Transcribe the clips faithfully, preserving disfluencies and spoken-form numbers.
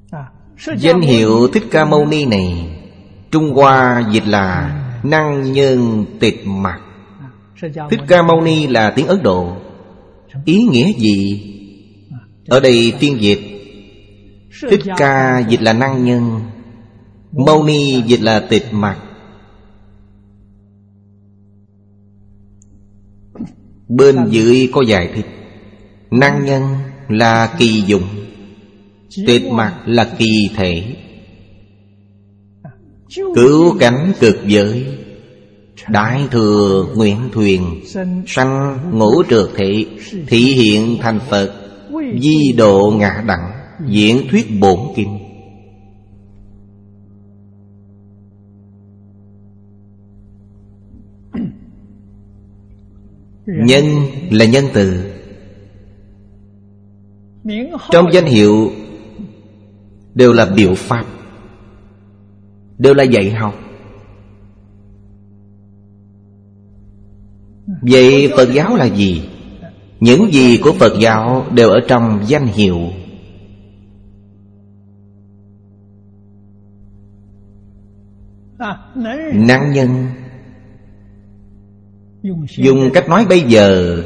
Danh hiệu Thích Ca Mâu Ni này Trung Hoa dịch là Năng Nhân Tịch Mặc. Thích Ca Mâu Ni là tiếng Ấn Độ. Ý nghĩa gì? Ở đây phiên dịch Thích Ca dịch là năng nhân, Mâu Ni dịch là tịch mặc. Bên dưới có giải thích. Năng nhân là kỳ dụng, tịch mặc là kỳ thể. Cứu cánh cực giới, Đại thừa nguyện thuyền, sanh ngũ trược thể, thị hiện thành Phật, di độ ngã đẳng, diễn thuyết bổn kinh. Nhân là nhân từ. Trong danh hiệu đều là biểu pháp, đều là dạy học. Vậy Phật giáo là gì? Những gì của Phật giáo đều ở trong danh hiệu. Năng nhân, dùng cách nói bây giờ,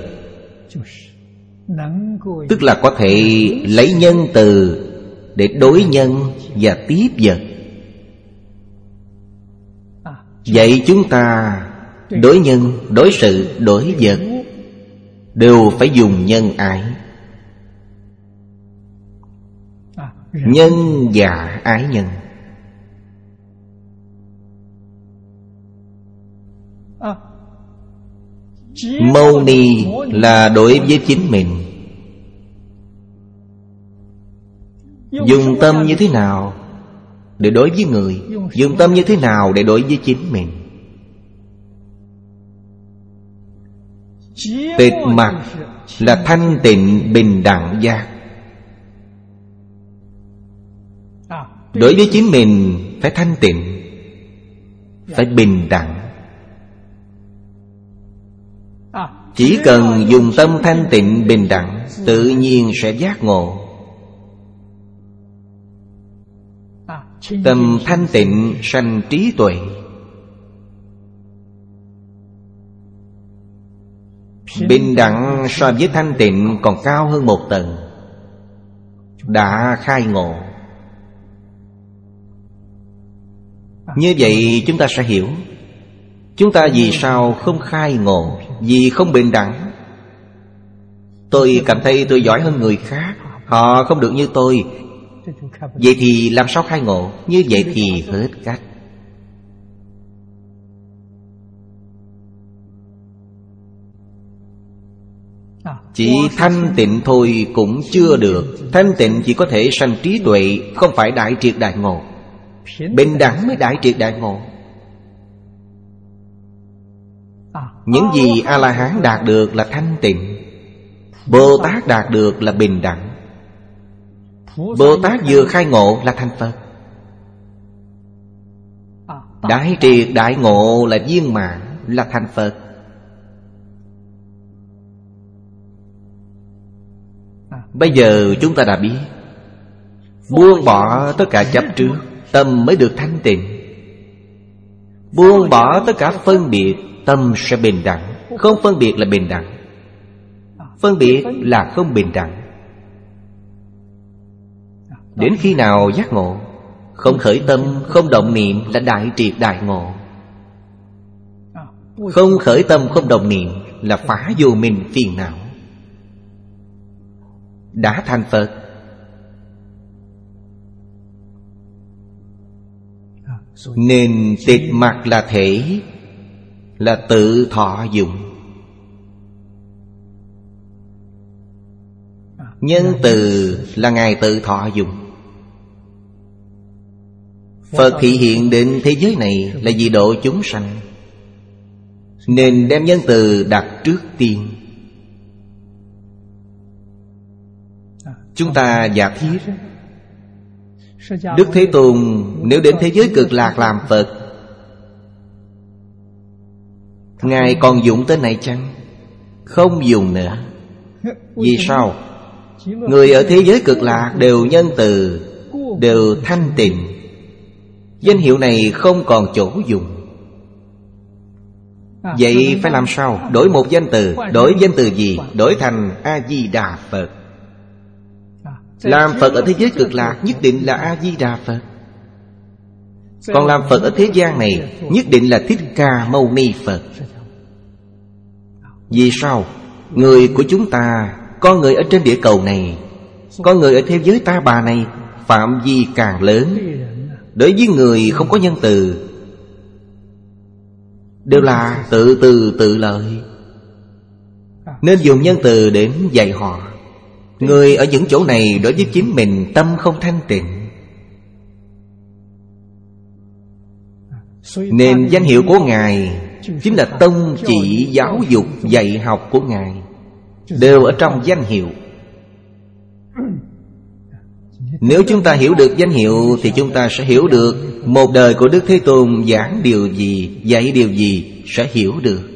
tức là có thể lấy nhân từ để đối nhân và tiếp vật. Vậy chúng ta đối nhân, đối sự, đối vật đều phải dùng nhân ái. Nhân và ái nhân. Mâu ni là đối với chính mình. Dùng tâm như thế nào để đối với người, dùng tâm như thế nào để đối với chính mình. Tịch mặc là thanh tịnh bình đẳng giác. Đối với chính mình phải thanh tịnh, phải bình đẳng. Chỉ cần dùng tâm thanh tịnh bình đẳng, tự nhiên sẽ giác ngộ. Tâm thanh tịnh sanh trí tuệ. Bình đẳng so với thanh tịnh còn cao hơn một tầng, đã khai ngộ. Như vậy chúng ta sẽ hiểu chúng ta vì sao không khai ngộ, vì không bình đẳng. Tôi cảm thấy tôi giỏi hơn người khác, họ không được như tôi. Vậy thì làm sao khai ngộ? Như vậy thì hết cách. Chỉ thanh tịnh thôi cũng chưa được. Thanh tịnh chỉ có thể sanh trí tuệ, không phải đại triệt đại ngộ. Bình đẳng mới đại triệt đại ngộ. Những gì A-la-hán đạt được là thanh tịnh, Bồ Tát đạt được là bình đẳng. Bồ Tát vừa khai ngộ là thành Phật. Đại triệt đại ngộ là viên mãn, là thành Phật. Bây giờ chúng ta đã biết, buông bỏ tất cả chấp trước, tâm mới được thanh tịnh. Buông bỏ tất cả phân biệt, tâm sẽ bình đẳng. Không phân biệt là bình đẳng, phân biệt là không bình đẳng. Đến khi nào giác ngộ? Không khởi tâm, không động niệm là đại triệt đại ngộ. Không khởi tâm, không động niệm là phá vô minh phiền não, đã thành Phật. Nên tịch mặc là thể, là tự thọ dụng. Nhân từ là Ngài tự thọ dụng. Phật thị hiện đến thế giới này là vì độ chúng sanh, nên đem nhân từ đặt trước tiên. Chúng ta giả thiết Đức Thế Tôn nếu đến thế giới cực lạc làm Phật, Ngài còn dùng tên này chăng? Không dùng nữa. Vì sao? Người ở thế giới cực lạc đều nhân từ, đều thanh tịnh. Danh hiệu này không còn chỗ dùng. Vậy phải làm sao? Đổi một danh từ. Đổi danh từ gì? Đổi thành A-di-đà Phật. Làm Phật ở thế giới cực lạc nhất định là A-di-đà Phật. Còn làm Phật ở thế gian này nhất định là Thích Ca Mâu Ni Phật. Vì sao? Người của chúng ta, con người ở trên địa cầu này, con người ở thế giới ta bà này, phạm vi càng lớn. Đối với người không có nhân từ, đều là tự từ tự lợi. Nên dùng nhân từ đến dạy họ. Người ở những chỗ này đối với chính mình tâm không thanh tịnh, nên danh hiệu của Ngài chính là tông chỉ giáo dục dạy học của Ngài, đều ở trong danh hiệu. Nếu chúng ta hiểu được danh hiệu thì chúng ta sẽ hiểu được một đời của Đức Thế Tôn giảng điều gì, dạy điều gì, sẽ hiểu được.